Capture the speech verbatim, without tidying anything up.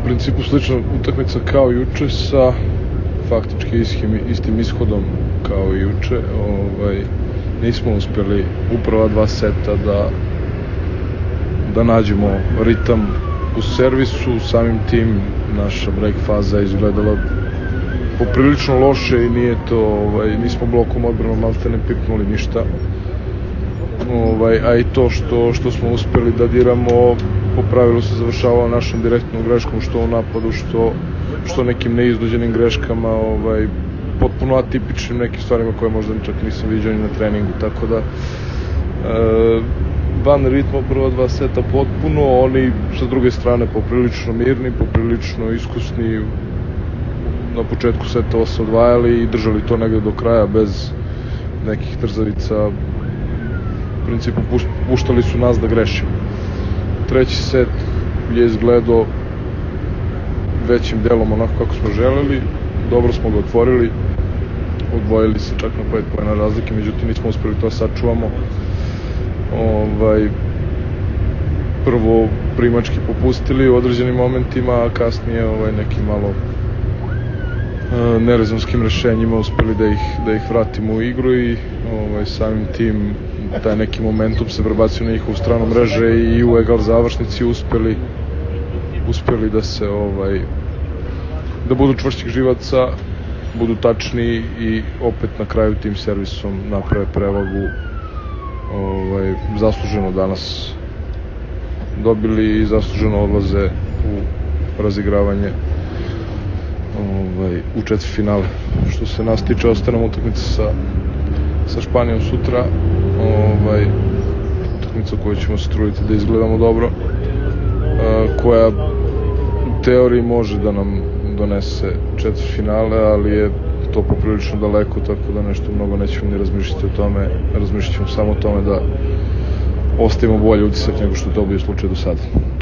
principu slična utakmica kao juče sa faktički istim, istim ishodom kao i juče. Ovaj, nismo uspjeli u prva dva seta da da nađemo ritam u servisu, samim tim naša break faza je izgledala poprilično loše i nije to, ovaj, nismo blokom odbranom malte ne pipnuli ništa. Ovaj, a i to što, što smo uspjeli da diramo po pravilu se završavalo našom direktnom greškom, što u napadu, što, što nekim neiznuđenim greškama, ovaj, potpuno atipičnim nekim stvarima koje možda čak nisam viđao ni na treningu, tako da e, van ritma prva dva seta potpuno, oni sa druge strane poprilično mirni, poprilično iskusni, na početku seta se odvajali i držali to negde do kraja bez nekih trzavica. U principu puštali su nas da grešimo. Treći set je izgledao većim delom onako kako smo želeli, dobro smo ga otvorili, odvojili se čak na pet poena razlike, međutim nismo uspeli to sačuvamo. Ovaj, prvo primački popustili u određenim momentima, a kasnije ovaj, nekim malo e, nerezonskim rešenjima uspeli da ih, da ih vratimo u igru i ovaj, samim tim taj neki momentum se prebacio na njihovu stranu mreže i u egal završnici uspeli uspeli da se ovaj da budu čvršćih živaca, budu tačni i opet na kraju tim servisom naprave prevagu. Ovaj, zasluženo danas dobili i zasluženo odlaze u razigravanje ovaj, u četvrtfinale. Što se nas tiče, ostanemo utakmice sa, sa Španijom sutra, ovaj, utakmica koju ćemo se truditi da izgledamo dobro, a, koja u teoriji može da nam donese četvrtfinale, ali je to poprilično daleko, tako da nešto mnogo nećemo ni razmišljati o tome, razmišljat ćemo samo o tome da ostavimo bolji utisak nego što je to bio slučaj do sada.